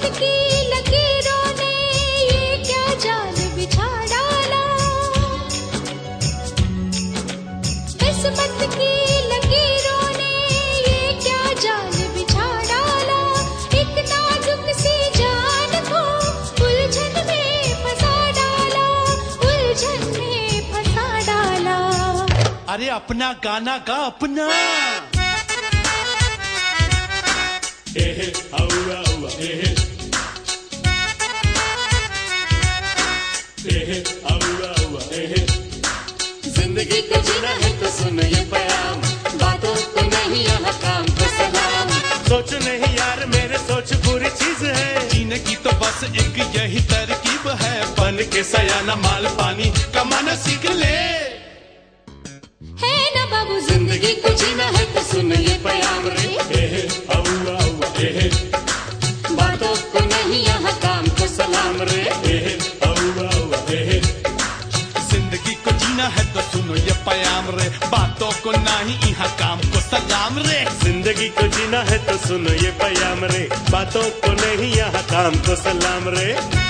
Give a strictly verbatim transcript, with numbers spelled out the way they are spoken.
की लकीरों ने ये क्या जाल बिछा डाला, किस्मत की लकीरों ने ये क्या जाल बिछा डाला। एक नाजुक सी जान को उलझन में फंसा डाला, उलझन में फंसा डाला। अरे अपना गाना गा अपना। एहे औआ औआ एहे एहे औआ औआ एहे। जिंदगी को जीना है तो सुन ये प्याम, बातों को नहीं यहाँ काम को सलाम। सोच नहीं यार मेरे सोच बुरी चीज है, जीने की तो बस एक यही तरकीब है, बन के सयाना माल पानी कमाना सीख ले। है ना बाबू जिंदगी को जीना है तो सुन ये प्याम रे। एहे औआ औआ एहे, बातों को नहीं यहाँ काम को सलाम रे। एहे औआ औआ एहे, जिंदगी को जीना है तो सुनो ये प्याम रे, बातों को नहीं यहाँ काम को सलाम रे। जिंदगी को जीना है तो सुनो ये प्याम रे, बातों को नहीं यहाँ काम को सलाम रे।